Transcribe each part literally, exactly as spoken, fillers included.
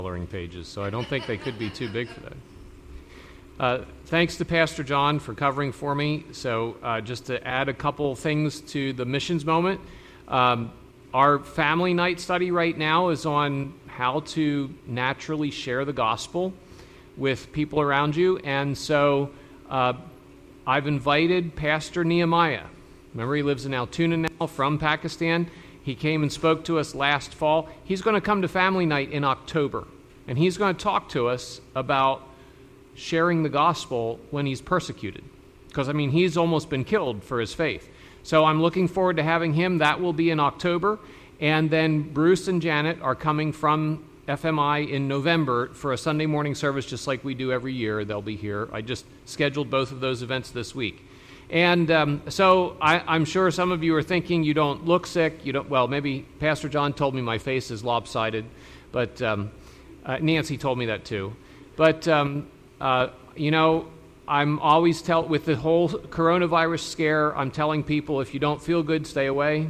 coloring pages, so I don't think they could be too big for that. Uh, thanks to Pastor John for covering for me. So uh, just to add a couple things to the missions moment, um, our family night study right now is on how to naturally share the gospel with people around you. And so uh, I've invited Pastor Nehemiah. Remember, he lives in Altoona now, from Pakistan. He came and spoke to us last fall. He's going to come to family night in October, and he's going to talk to us about sharing the gospel when he's persecuted. Because, I mean, he's almost been killed for his faith. So I'm looking forward to having him. That will be in October. And then Bruce and Janet are coming from F M I in November for a Sunday morning service, just like we do every year. They'll be here. I just scheduled both of those events this week. And um, so I, I'm sure some of you are thinking you don't look sick. You don't. Well, maybe Pastor John told me my face is lopsided, but um, uh, Nancy told me that too. But um, uh, you know, I'm always tell with the whole coronavirus scare. I'm telling people if you don't feel good, stay away.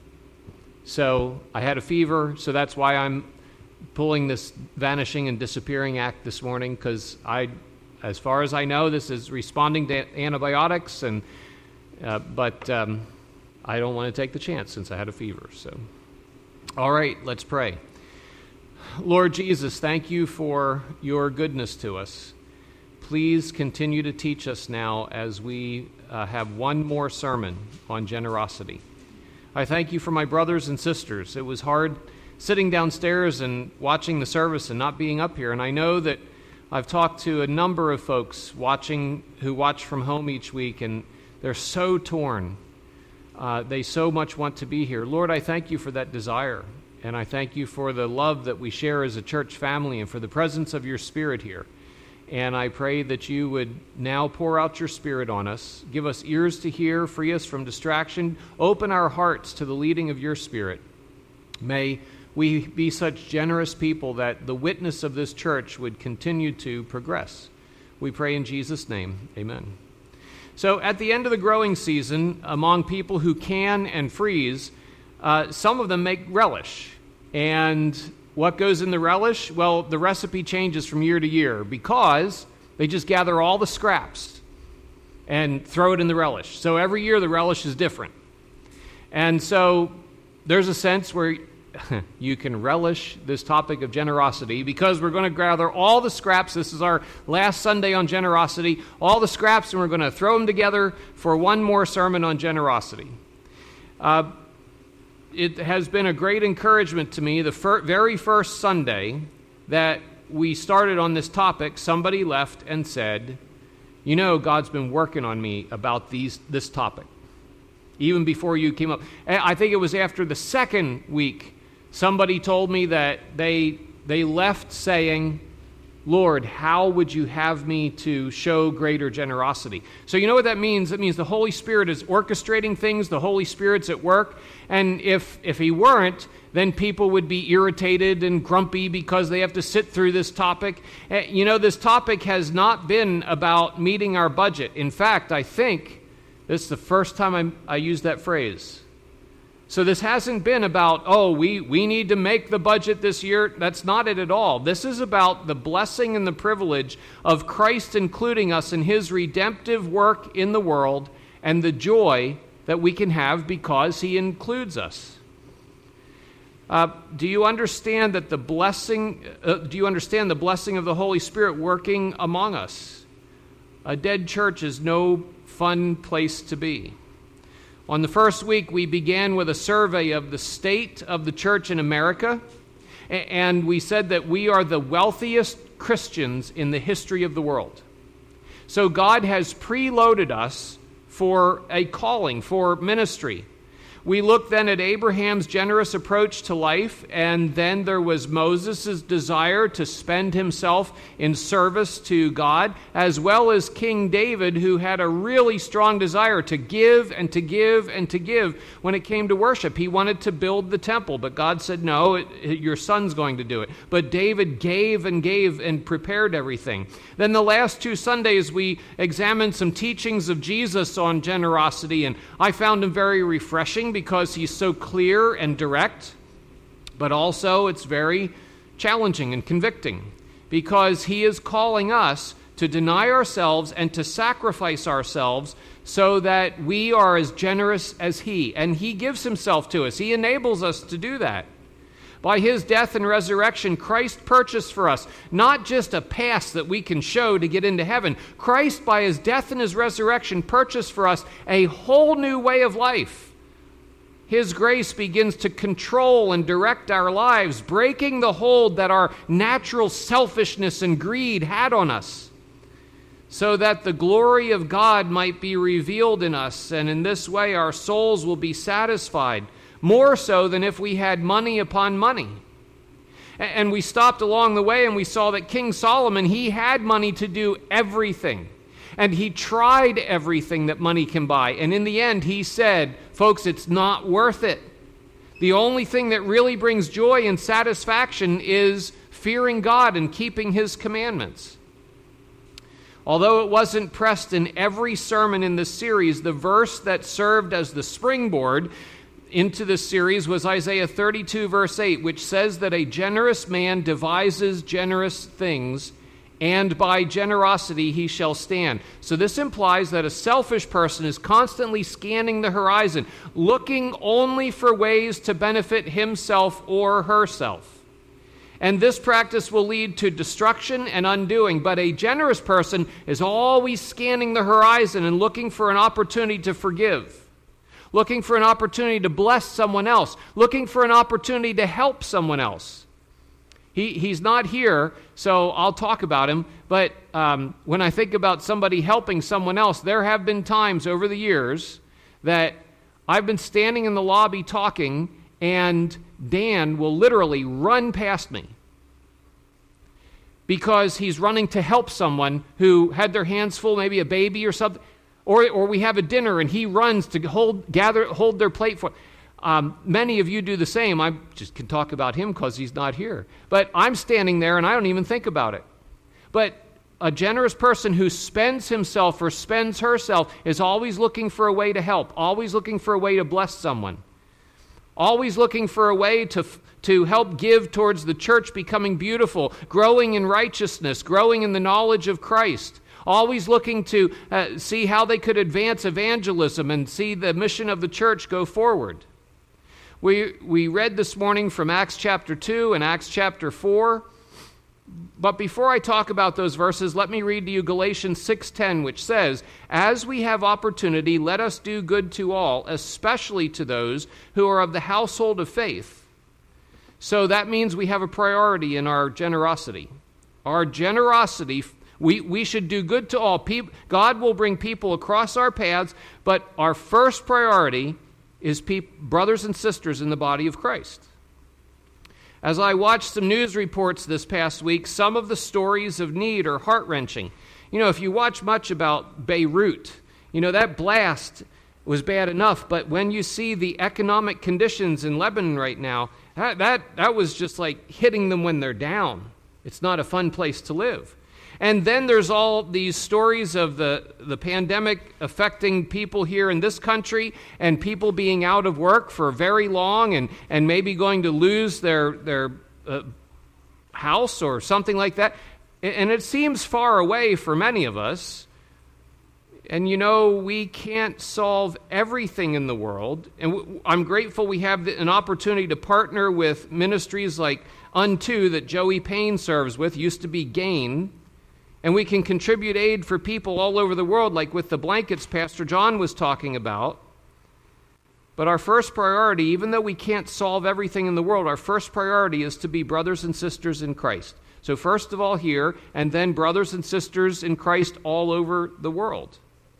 So I had a fever, so that's why I'm pulling this vanishing and disappearing act this morning, because I. As far as I know, this is responding to antibiotics, and uh, but um, I don't want to take the chance since I had a fever. So, all right, let's pray. Lord Jesus, thank you for your goodness to us. Please continue to teach us now as we uh, have one more sermon on generosity. I thank you for my brothers and sisters. It was hard sitting downstairs and watching the service and not being up here, and I know that I've talked to a number of folks watching who watch from home each week, and they're so torn. Uh, they so much want to be here. Lord, I thank you for that desire, and I thank you for the love that we share as a church family and for the presence of your Spirit here. And I pray that you would now pour out your Spirit on us, give us ears to hear, free us from distraction, open our hearts to the leading of your Spirit. May we be such generous people that the witness of this church would continue to progress. We pray in Jesus' name, amen. So at the end of the growing season, among people who can and freeze, uh, some of them make relish. And what goes in the relish? Well, the recipe changes from year to year because they just gather all the scraps and throw it in the relish. So every year the relish is different. And so there's a sense where you can relish this topic of generosity because we're going to gather all the scraps. This is our last Sunday on generosity, all the scraps, and we're going to throw them together for one more sermon on generosity. Uh, it has been a great encouragement to me. The fir- very first Sunday that we started on this topic, somebody left and said, you know, God's been working on me about these this topic, even before you came up. And I think it was after the second week somebody told me that they they left saying, Lord, how would you have me to show greater generosity? So you know what that means? It means the Holy Spirit is orchestrating things, the Holy Spirit's at work, and if if he weren't, then people would be irritated and grumpy because they have to sit through this topic. You know, this topic has not been about meeting our budget. In fact, I think this is the first time I, I used that phrase. So this hasn't been about, oh, we, we need to make the budget this year. That's not it at all. This is about the blessing and the privilege of Christ including us in his redemptive work in the world and the joy that we can have because he includes us. Uh, do you understand that the blessing, uh, do you understand the blessing of the Holy Spirit working among us? A dead church is no fun place to be. On the first week, we began with a survey of the state of the church in America, and we said that we are the wealthiest Christians in the history of the world. So God has preloaded us for a calling, for ministry. We looked then at Abraham's generous approach to life, and then there was Moses' desire to spend himself in service to God, as well as King David, who had a really strong desire to give and to give and to give when it came to worship. He wanted to build the temple, but God said, no, it, it, your son's going to do it. But David gave and gave and prepared everything. Then the last two Sundays, we examined some teachings of Jesus on generosity, and I found them very refreshing because he's so clear and direct, but also it's very challenging and convicting, because he is calling us to deny ourselves and to sacrifice ourselves so that we are as generous as he. And he gives himself to us. He enables us to do that. By his death and resurrection, Christ purchased for us not just a pass that we can show to get into heaven. Christ, by his death and his resurrection, purchased for us a whole new way of life. His grace begins to control and direct our lives, breaking the hold that our natural selfishness and greed had on us, so that the glory of God might be revealed in us, and in this way our souls will be satisfied, more so than if we had money upon money. And we stopped along the way and we saw that King Solomon, he had money to do everything. And he tried everything that money can buy. And in the end, he said, folks, it's not worth it. The only thing that really brings joy and satisfaction is fearing God and keeping his commandments. Although it wasn't pressed in every sermon in this series, the verse that served as the springboard into this series was Isaiah thirty-two, verse eight, which says that a generous man devises generous things, and by generosity he shall stand. So this implies that a selfish person is constantly scanning the horizon, looking only for ways to benefit himself or herself. And this practice will lead to destruction and undoing. But a generous person is always scanning the horizon and looking for an opportunity to forgive, looking for an opportunity to bless someone else, looking for an opportunity to help someone else. He, he's not here, so I'll talk about him. But um, when I think about somebody helping someone else, there have been times over the years that I've been standing in the lobby talking, and Dan will literally run past me because he's running to help someone who had their hands full, maybe a baby or something, or or we have a dinner and he runs to hold gather hold their plate for. Um, many of you do the same. I just can talk about him because he's not here. But I'm standing there and I don't even think about it. But a generous person who spends himself or spends herself is always looking for a way to help, always looking for a way to bless someone. Always looking for a way to, to help give towards the church becoming beautiful, growing in righteousness, growing in the knowledge of Christ. Always looking to uh, see how they could advance evangelism and see the mission of the church go forward. We, we read this morning from Acts chapter two and Acts chapter four. But before I talk about those verses, let me read to you Galatians six ten, which says, "As we have opportunity, let us do good to all, especially to those who are of the household of faith." So that means we have a priority in our generosity. Our generosity, we, we should do good to all. People, God will bring people across our paths, but our first priority is peop, brothers and sisters in the body of Christ. As I watched some news reports this past week, some of the stories of need are heart-wrenching. You know, if you watch much about Beirut, you know, that blast was bad enough, but when you see the economic conditions in Lebanon right now, that, that, that was just like hitting them when they're down. It's not a fun place to live. And then there's all these stories of the, the pandemic affecting people here in this country and people being out of work for very long and, and maybe going to lose their, their uh, house or something like that. And it seems far away for many of us. And you know, we can't solve everything in the world. And I'm grateful we have an opportunity to partner with ministries like Unto that Joey Payne serves with, used to be Gain. And we can contribute aid for people all over the world, like with the blankets Pastor John was talking about. But our first priority, even though we can't solve everything in the world, our first priority is to be brothers and sisters in Christ. So first of all here, and then brothers and sisters in Christ all over the world.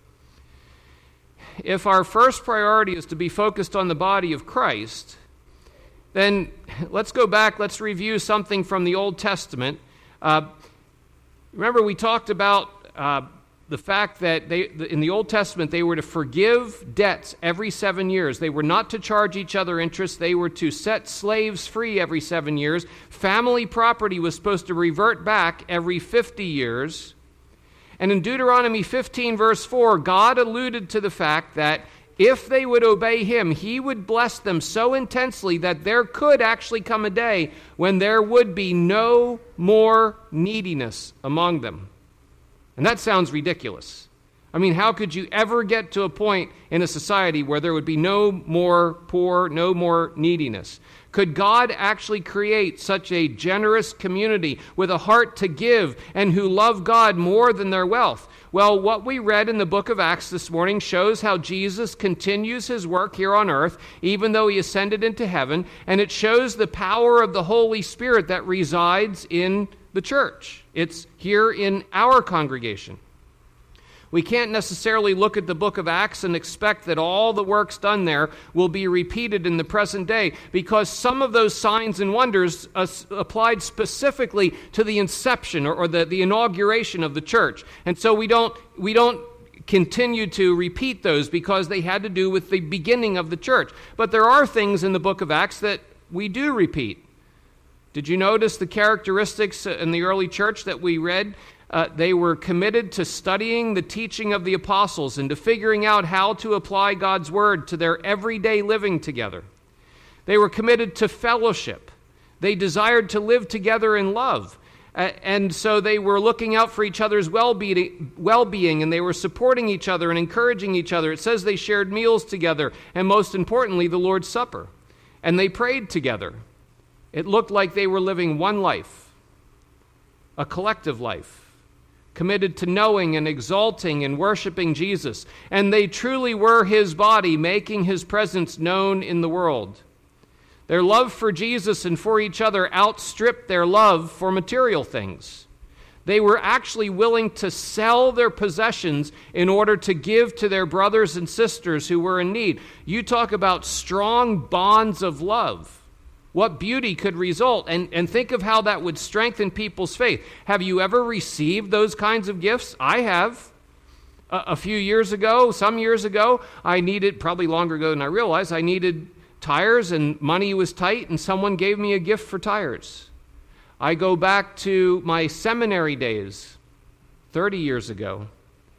If our first priority is to be focused on the body of Christ, then let's go back, let's review something from the Old Testament. Uh, Remember, we talked about uh, the fact that they, in the Old Testament, they were to forgive debts every seven years. They were not to charge each other interest. They were to set slaves free every seven years. Family property was supposed to revert back every fifty years. And in Deuteronomy fifteen, verse four, God alluded to the fact that if they would obey him, he would bless them so intensely that there could actually come a day when there would be no more neediness among them. And that sounds ridiculous. I mean, how could you ever get to a point in a society where there would be no more poor, no more neediness? Could God actually create such a generous community with a heart to give and who love God more than their wealth? Well, what we read in the book of Acts this morning shows how Jesus continues his work here on earth, even though he ascended into heaven, and it shows the power of the Holy Spirit that resides in the church. It's here in our congregation. We can't necessarily look at the book of Acts and expect that all the works done there will be repeated in the present day, because some of those signs and wonders uh, applied specifically to the inception or, or the, the inauguration of the church. And so we don't we don't continue to repeat those because they had to do with the beginning of the church. But there are things in the book of Acts that we do repeat. Did you notice the characteristics in the early church that we read? Uh, they were committed to studying the teaching of the apostles and to figuring out how to apply God's word to their everyday living together. They were committed to fellowship. They desired to live together in love. Uh, and so they were looking out for each other's well-being, well-being, and they were supporting each other and encouraging each other. It says they shared meals together, and most importantly, the Lord's Supper. And they prayed together. It looked like they were living one life, a collective life, committed to knowing and exalting and worshiping Jesus. And they truly were his body, making his presence known in the world. Their love for Jesus and for each other outstripped their love for material things. They were actually willing to sell their possessions in order to give to their brothers and sisters who were in need. You talk about strong bonds of love. What beauty could result, and, and think of how that would strengthen people's faith. Have you ever received those kinds of gifts? I have. A, a few years ago, some years ago, I needed, probably longer ago than I realized, I needed tires and money was tight, and someone gave me a gift for tires. I go back to my seminary days, thirty years ago,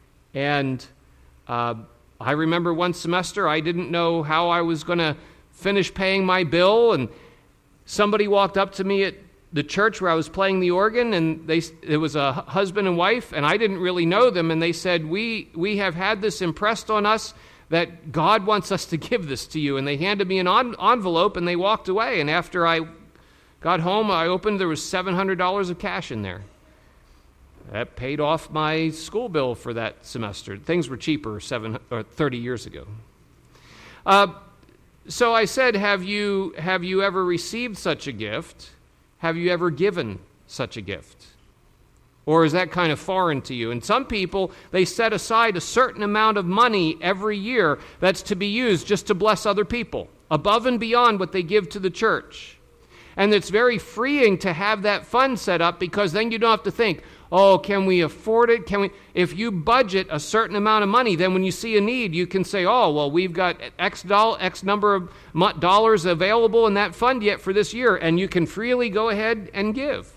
and uh, I remember one semester I didn't know how I was going to finish paying my bill, and somebody walked up to me at the church where I was playing the organ, and they it was a husband and wife, and I didn't really know them, and they said, we we have had this impressed on us that God wants us to give this to you. And they handed me an en- envelope, and they walked away. And after I got home, I opened, there was seven hundred dollars of cash in there. That paid off my school bill for that semester. Things were cheaper seven or thirty years ago. Uh, So I said, have you have you ever received such a gift? Have you ever given such a gift? Or is that kind of foreign to you? And some people, they set aside a certain amount of money every year that's to be used just to bless other people, above and beyond what they give to the church. And it's very freeing to have that fund set up, because then you don't have to think, oh, can we afford it? Can we? If you budget a certain amount of money, then when you see a need, you can say, oh, well, we've got X, doll, X number of dollars available in that fund yet for this year, and you can freely go ahead and give.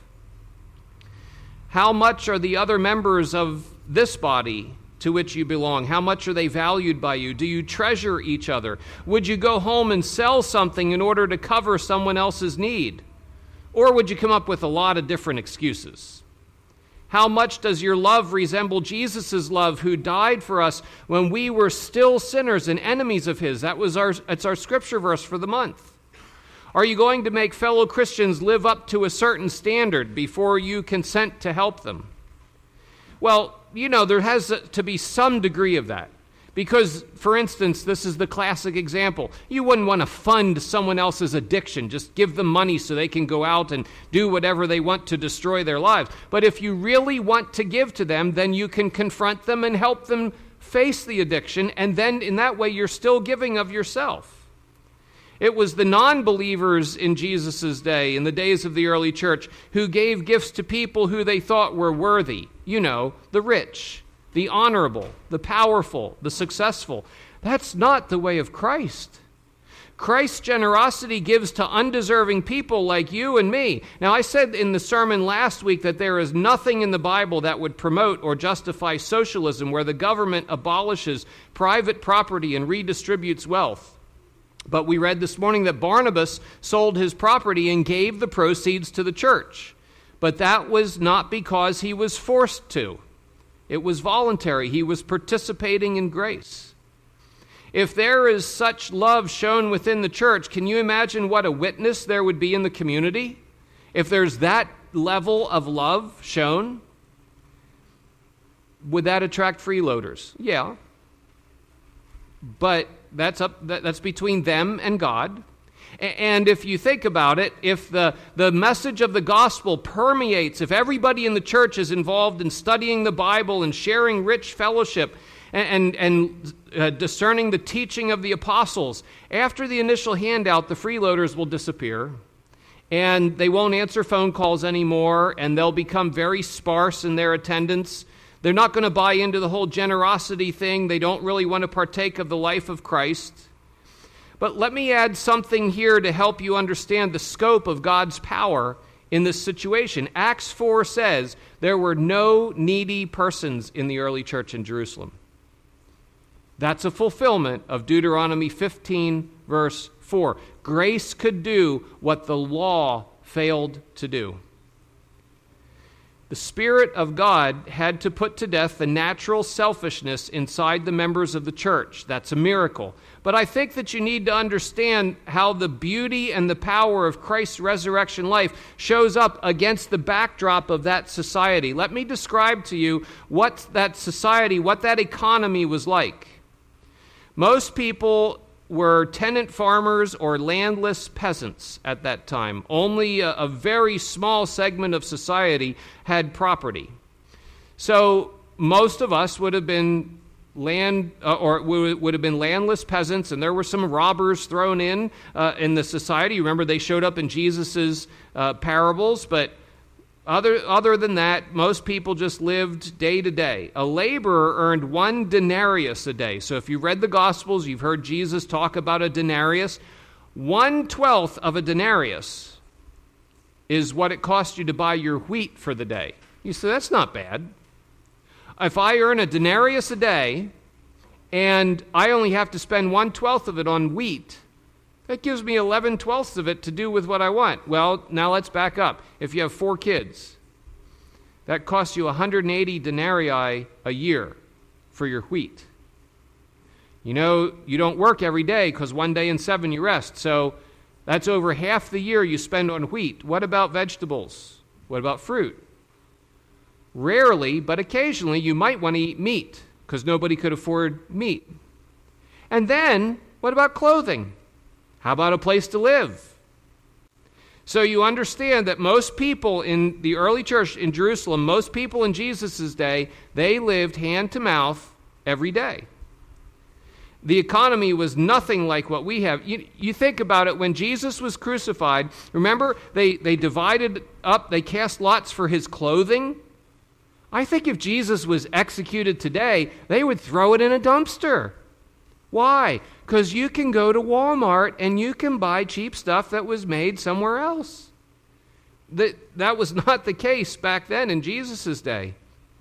How much are the other members of this body to which you belong? How much are they valued by you? Do you treasure each other? Would you go home and sell something in order to cover someone else's need? Or would you come up with a lot of different excuses? How much does your love resemble Jesus' love, who died for us when we were still sinners and enemies of his? That was our, it's our scripture verse for the month. Are you going to make fellow Christians live up to a certain standard before you consent to help them? Well, you know, there has to be some degree of that. Because, for instance, this is the classic example. You wouldn't want to fund someone else's addiction. Just give them money so they can go out and do whatever they want to destroy their lives. But if you really want to give to them, then you can confront them and help them face the addiction. And then in that way, you're still giving of yourself. It was the non-believers in Jesus' day, in the days of the early church, who gave gifts to people who they thought were worthy. You know, the rich, the honorable, the powerful, the successful. That's not the way of Christ. Christ's generosity gives to undeserving people like you and me. Now, I said in the sermon last week that there is nothing in the Bible that would promote or justify socialism where the government abolishes private property and redistributes wealth. But we read this morning that Barnabas sold his property and gave the proceeds to the church. But that was not because he was forced to. It was voluntary. He was participating in grace. If there is such love shown within the church, can you imagine what a witness there would be in the community? If there's that level of love shown, would that attract freeloaders? Yeah. But that's up that's between them and God. And if you think about it, if the, the message of the gospel permeates, if everybody in the church is involved in studying the Bible and sharing rich fellowship and, and, and uh, discerning the teaching of the apostles, after the initial handout, the freeloaders will disappear, and they won't answer phone calls anymore, and they'll become very sparse in their attendance. They're not going to buy into the whole generosity thing. They don't really want to partake of the life of Christ. But let me add something here to help you understand the scope of God's power in this situation. Acts four says there were no needy persons in the early church in Jerusalem. That's a fulfillment of Deuteronomy fifteen, verse four. Grace could do what the law failed to do. The Spirit of God had to put to death the natural selfishness inside the members of the church. That's a miracle. But I think that you need to understand how the beauty and the power of Christ's resurrection life shows up against the backdrop of that society. Let me describe to you what that society, what that economy was like. Most people were tenant farmers or landless peasants at that time. Only a, a very small segment of society had property. So most of us would have been land uh, or would have been landless peasants, and there were some robbers thrown in uh, in the society. Remember, they showed up in Jesus's uh, parables, but Other, other than that, most people just lived day to day. A laborer earned one denarius a day. So if you've read the Gospels, you've heard Jesus talk about a denarius. One-twelfth of a denarius is what it costs you to buy your wheat for the day. You say, that's not bad. If I earn a denarius a day, and I only have to spend one-twelfth of it on wheat, that gives me eleven-twelfths of it to do with what I want. Well, now let's back up. If you have four kids, that costs you one hundred eighty denarii a year for your wheat. You know, you don't work every day because one day in seven you rest. So that's over half the year you spend on wheat. What about vegetables? What about fruit? Rarely, but occasionally, you might want to eat meat because nobody could afford meat. And then, what about clothing? How about a place to live? So you understand that most people in the early church in Jerusalem, most people in Jesus' day, they lived hand to mouth every day. The economy was nothing like what we have. You, you think about it, when Jesus was crucified, remember they, they divided up, they cast lots for his clothing. I think if Jesus was executed today, they would throw it in a dumpster. Why? Because you can go to Walmart and you can buy cheap stuff that was made somewhere else. That, that was not the case back then in Jesus' day.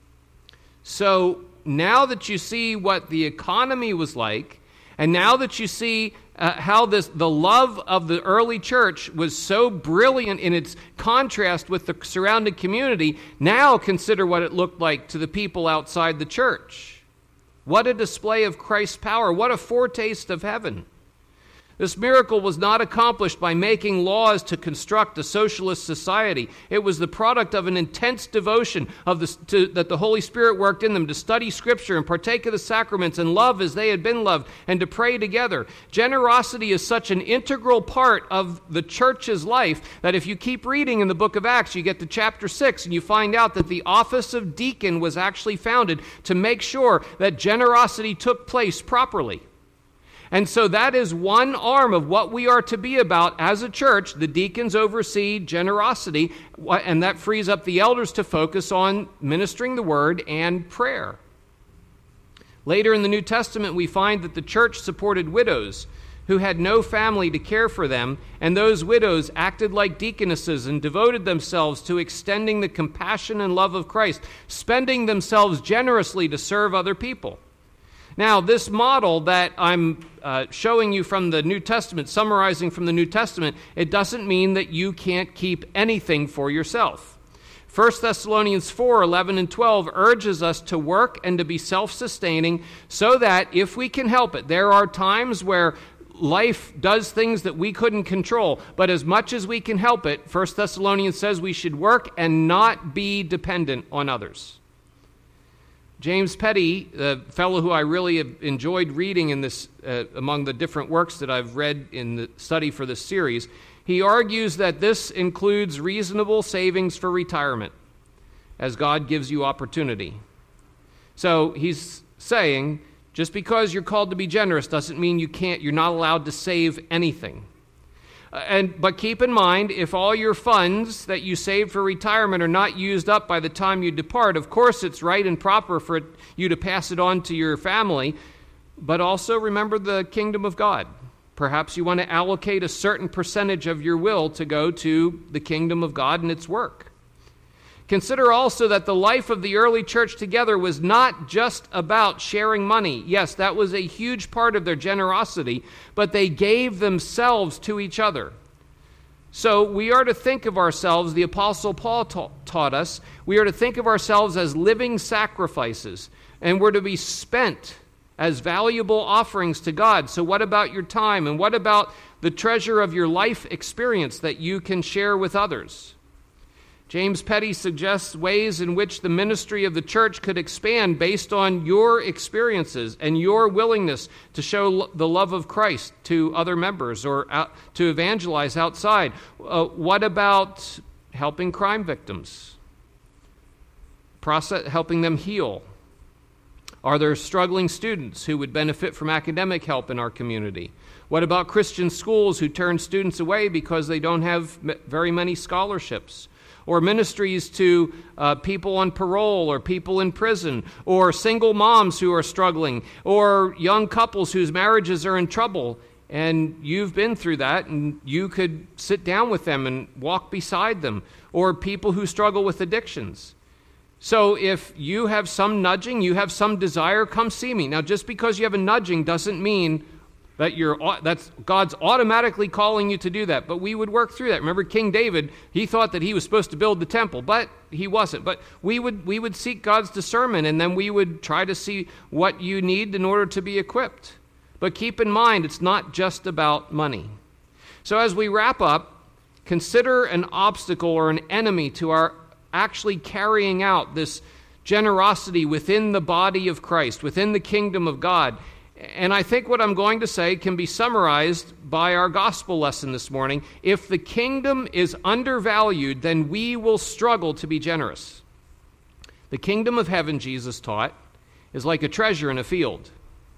So now that you see what the economy was like, and now that you see uh, how this the love of the early church was so brilliant in its contrast with the surrounding community, now consider what it looked like to the people outside the church. What a display of Christ's power. What a foretaste of heaven. This miracle was not accomplished by making laws to construct a socialist society. It was the product of an intense devotion of the, to, that the Holy Spirit worked in them to study Scripture and partake of the sacraments and love as they had been loved and to pray together. Generosity is such an integral part of the church's life that if you keep reading in the book of Acts, you get to chapter six and you find out that the office of deacon was actually founded to make sure that generosity took place properly. And so that is one arm of what we are to be about as a church. The deacons oversee generosity, and that frees up the elders to focus on ministering the word and prayer. Later in the New Testament, we find that the church supported widows who had no family to care for them, and those widows acted like deaconesses and devoted themselves to extending the compassion and love of Christ, spending themselves generously to serve other people. Now, this model that I'm uh, showing you from the New Testament, summarizing from the New Testament, it doesn't mean that you can't keep anything for yourself. First Thessalonians four, eleven and twelve urges us to work and to be self-sustaining so that if we can help it, there are times where life does things that we couldn't control, but as much as we can help it, First Thessalonians says we should work and not be dependent on others. James Petty, the fellow who I really have enjoyed reading in this, uh, among the different works that I've read in the study for this series, he argues that this includes reasonable savings for retirement, as God gives you opportunity. So he's saying, just because you're called to be generous doesn't mean you can't, you're not allowed to save anything. Uh, and but keep in mind, if all your funds that you save for retirement are not used up by the time you depart, of course it's right and proper for you to pass it on to your family, but also remember the kingdom of God. Perhaps you want to allocate a certain percentage of your will to go to the kingdom of God and its work. Consider also that the life of the early church together was not just about sharing money. Yes, that was a huge part of their generosity, but they gave themselves to each other. So we are to think of ourselves, the Apostle Paul ta- taught us, we are to think of ourselves as living sacrifices, and we're to be spent as valuable offerings to God. So what about your time? And what about the treasure of your life experience that you can share with others? James Petty suggests ways in which the ministry of the church could expand based on your experiences and your willingness to show the love of Christ to other members or out, to evangelize outside. Uh, what about helping crime victims? Process, helping them heal? Are there struggling students who would benefit from academic help in our community? What about Christian schools who turn students away because they don't have very many scholarships? Or ministries to uh, people on parole or people in prison, or single moms who are struggling, or young couples whose marriages are in trouble, and you've been through that, and you could sit down with them and walk beside them, or people who struggle with addictions. So if you have some nudging, you have some desire, come see me. Now, just because you have a nudging doesn't mean that you're that's God's automatically calling you to do that. But we would work through that. Remember King David, he thought that he was supposed to build the temple, but he wasn't. But we would we would seek God's discernment, and then we would try to see what you need in order to be equipped. But keep in mind, it's not just about money. So as we wrap up, consider an obstacle or an enemy to our actually carrying out this generosity within the body of Christ, within the kingdom of God. And I think what I'm going to say can be summarized by our gospel lesson this morning. If the kingdom is undervalued, then we will struggle to be generous. The kingdom of heaven, Jesus taught, is like a treasure in a field.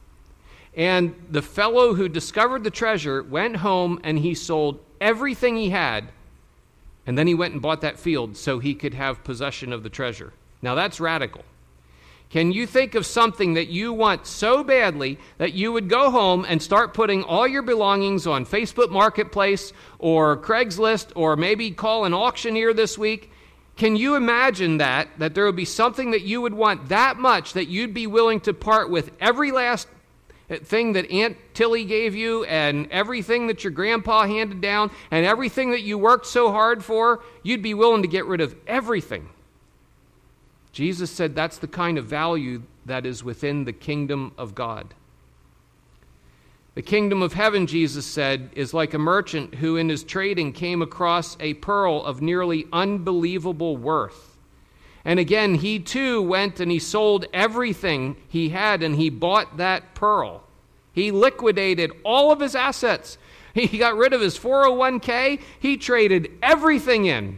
And the fellow who discovered the treasure went home and he sold everything he had, and then he went and bought that field so he could have possession of the treasure. Now that's radical. Can you think of something that you want so badly that you would go home and start putting all your belongings on Facebook Marketplace or Craigslist, or maybe call an auctioneer this week? Can you imagine that, that there would be something that you would want that much that you'd be willing to part with every last thing that Aunt Tilly gave you and everything that your grandpa handed down and everything that you worked so hard for? You'd be willing to get rid of everything. Jesus said that's the kind of value that is within the kingdom of God. The kingdom of heaven, Jesus said, is like a merchant who in his trading came across a pearl of nearly unbelievable worth. And again, he too went and he sold everything he had and he bought that pearl. He liquidated all of his assets. He got rid of his four oh one k. He traded everything in.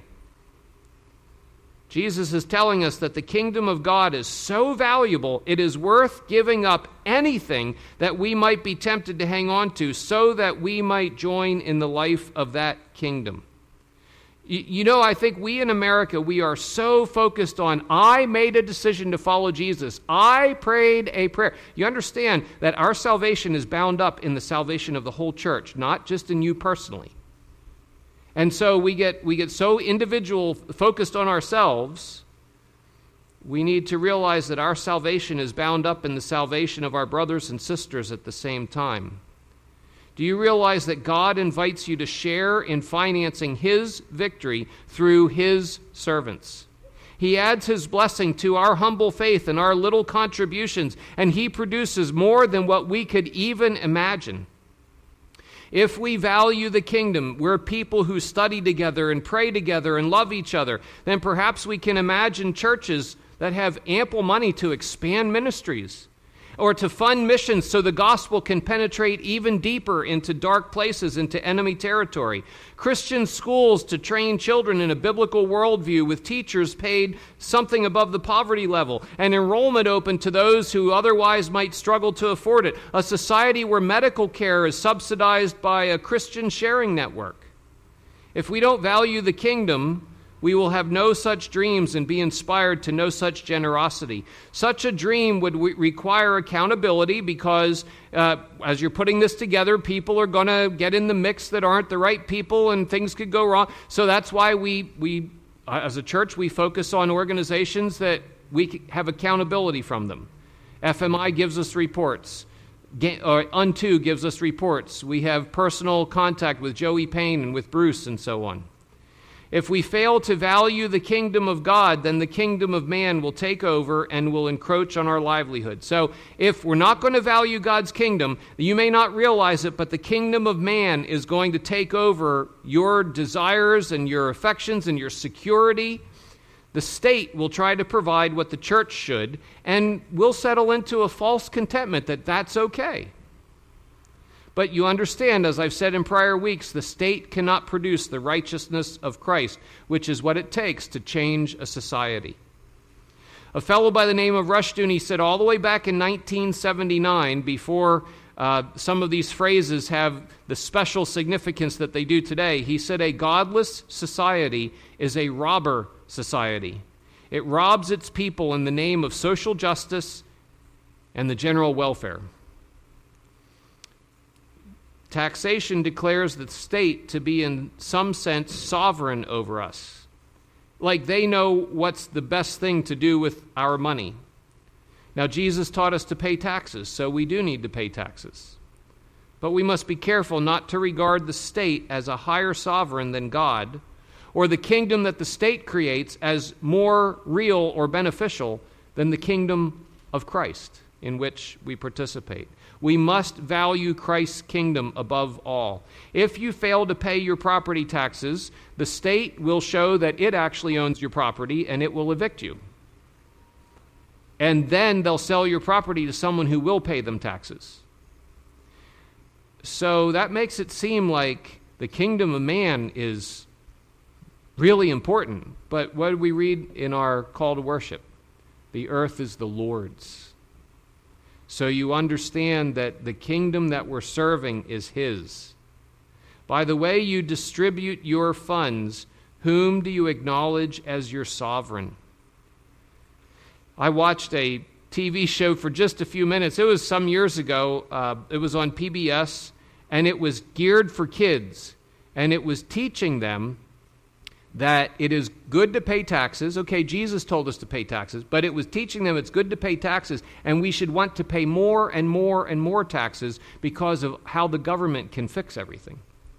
Jesus is telling us that the kingdom of God is so valuable, it is worth giving up anything that we might be tempted to hang on to so that we might join in the life of that kingdom. You, you know, I think we in America, we are so focused on, I made a decision to follow Jesus. I prayed a prayer. You understand that our salvation is bound up in the salvation of the whole church, not just in you personally. And so we get we get so individual, focused on ourselves. We need to realize that our salvation is bound up in the salvation of our brothers and sisters at the same time. Do you realize that God invites you to share in financing His victory through His servants? He adds His blessing to our humble faith and our little contributions, and He produces more than what we could even imagine. If we value the kingdom, we're people who study together and pray together and love each other, then perhaps we can imagine churches that have ample money to expand ministries or to fund missions so the gospel can penetrate even deeper into dark places, into enemy territory. Christian schools to train children in a biblical worldview with teachers paid something above the poverty level, and enrollment open to those who otherwise might struggle to afford it. A society where medical care is subsidized by a Christian sharing network. If we don't value the kingdom, we will have no such dreams and be inspired to no such generosity. Such a dream would re- require accountability because uh, as you're putting this together, people are going to get in the mix that aren't the right people and things could go wrong. So that's why we, we uh, as a church, we focus on organizations that we have accountability from them. F M I gives us reports. Or Unto gives us reports. We have personal contact with Joey Payne and with Bruce and so on. If we fail to value the kingdom of God, then the kingdom of man will take over and will encroach on our livelihood. So if we're not going to value God's kingdom, you may not realize it, but the kingdom of man is going to take over your desires and your affections and your security. The state will try to provide what the church should, and we'll settle into a false contentment that that's okay. But you understand, as I've said in prior weeks, the state cannot produce the righteousness of Christ, which is what it takes to change a society. A fellow by the name of Rushdoony, he said all the way back in nineteen seventy-nine, before uh, some of these phrases have the special significance that they do today, he said a godless society is a robber society. It robs its people in the name of social justice and the general welfare. Taxation declares the state to be in some sense sovereign over us. Like they know what's the best thing to do with our money. Now, Jesus taught us to pay taxes, so we do need to pay taxes. But we must be careful not to regard the state as a higher sovereign than God, or the kingdom that the state creates as more real or beneficial than the kingdom of Christ in which we participate. We must value Christ's kingdom above all. If you fail to pay your property taxes, the state will show that it actually owns your property and it will evict you. And then they'll sell your property to someone who will pay them taxes. So that makes it seem like the kingdom of man is really important. But what do we read in our call to worship? The earth is the Lord's. So you understand that the kingdom that we're serving is His. By the way you distribute your funds, whom do you acknowledge as your sovereign? I watched a T V show for just a few minutes. It was some years ago. Uh, it was on P B S, and it was geared for kids. And it was teaching them that it is good to pay taxes. Okay, Jesus told us to pay taxes, but it was teaching them it's good to pay taxes, and we should want to pay more and more and more taxes because of how the government can fix everything.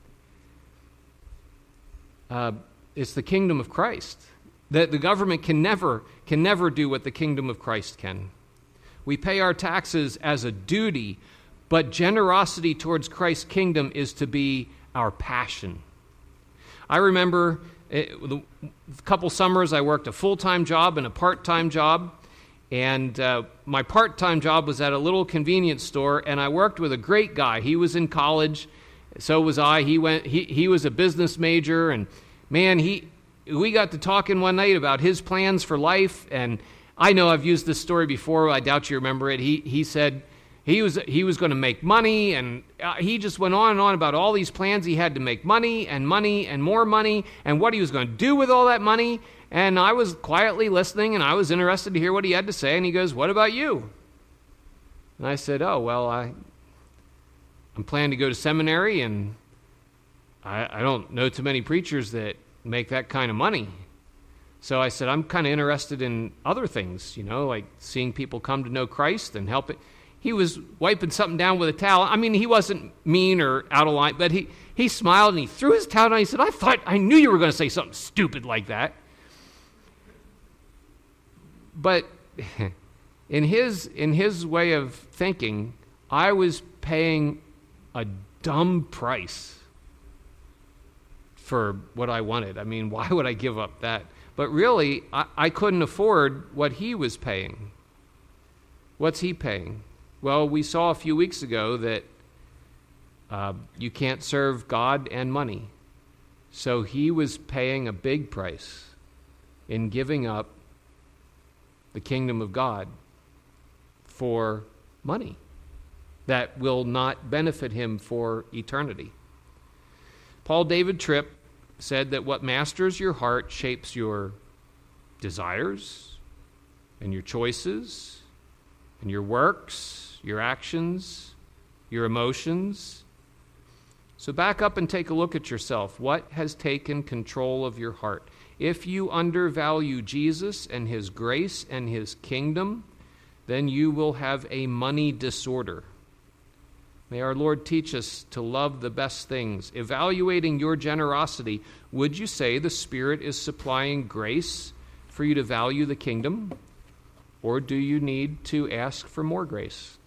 Uh, it's the kingdom of Christ. That the government can never, can never do what the kingdom of Christ can. We pay our taxes as a duty, but generosity towards Christ's kingdom is to be our passion. I remember It, a couple summers I worked a full-time job and a part-time job, and uh, my part-time job was at a little convenience store, and I worked with a great guy. He was in college, so was I. He went. He he was a business major, and man, he we got to talking one night about his plans for life. And I know I've used this story before. I doubt you remember it. He he said, he was he was going to make money, and uh, he just went on and on about all these plans he had to make money and money and more money and what he was going to do with all that money. And I was quietly listening, and I was interested to hear what he had to say. And he goes, "What about you?" And I said, "Oh, well, I, I'm planning to go to seminary, and I, I don't know too many preachers that make that kind of money." So I said, "I'm kind of interested in other things, you know, like seeing people come to know Christ and help it." He was wiping something down with a towel. I mean, he wasn't mean or out of line, but he, he smiled and he threw his towel down. He said, "I thought, I knew you were going to say something stupid like that." But in his in his way of thinking, I was paying a dumb price for what I wanted. I mean, why would I give up that? But really, I, I couldn't afford what he was paying. What's he paying? Well, we saw a few weeks ago that uh, you can't serve God and money. So he was paying a big price in giving up the kingdom of God for money that will not benefit him for eternity. Paul David Tripp said that what masters your heart shapes your desires and your choices and your works, your actions, your emotions. So back up and take a look at yourself. What has taken control of your heart? If you undervalue Jesus and his grace and his kingdom, then you will have a money disorder. May our Lord teach us to love the best things. Evaluating your generosity, would you say the Spirit is supplying grace for you to value the kingdom? Or do you need to ask for more grace?